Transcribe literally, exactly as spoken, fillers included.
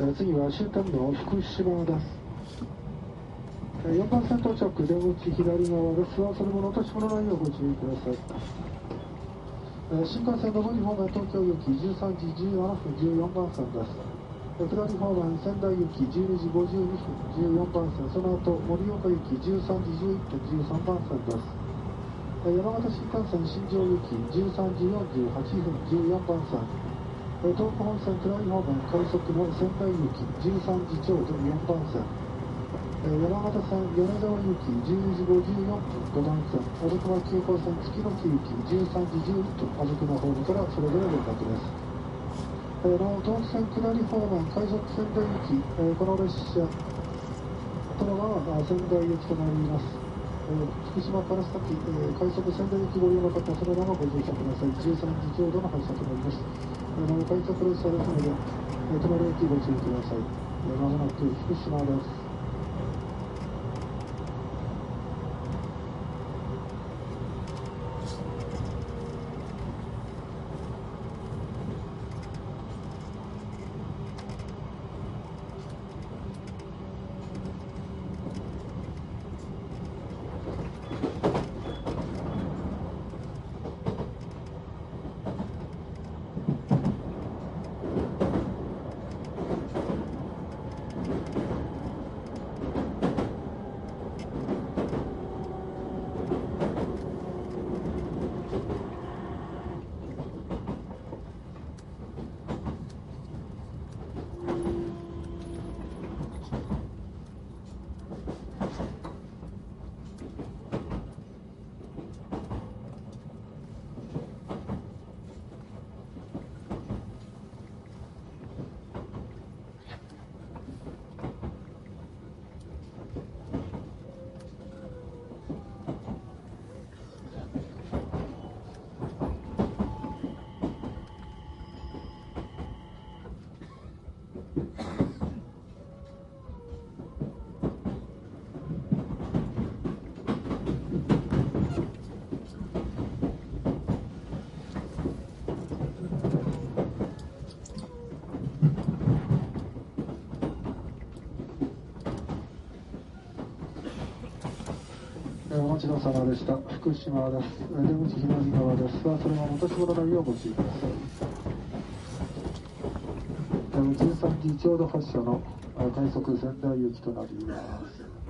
え次は終点の福島です。よんばん線到着、出口左側です。それも落とし物ないようご注意ください。新幹線上り方面東京行きじゅうさんじじゅうななふんじゅうよんばん線です。下り方面仙台行きじゅうにじごじゅうにふんじゅうよんばん線、その後盛岡行きじゅうさんじじゅういっぷんじゅうさんばん線です。山形新幹線新庄行きじゅうさんじよんじゅうはちふんじゅうよんばん線、東北本線下り方面快速の仙台行きじゅうさんじちょうどよんばん線、山形線米沢行きじゅうにじごじゅうよんぷんごばん線、小徳間急行線月の木行きじゅうさんじじゅういっぷん小徳のホームからそれぞれ連絡です。えー、東北線下り方面快速仙台行き、えー、この列車このまま仙台行きとなります。えー、福島から先、えー、快速仙台行きご利用の方、そのままご乗車ください。じゅうさんじちょうどの発車となります。えー、快速列車ですので、えー、止まる駅ご注意ください。えー、まもなく福島です。お待ちどうさまでした。福島です。出口左側ですが、それも落とし物ないようご注意ください。じゅうさんじちょうど発車の快速仙台行きとなります。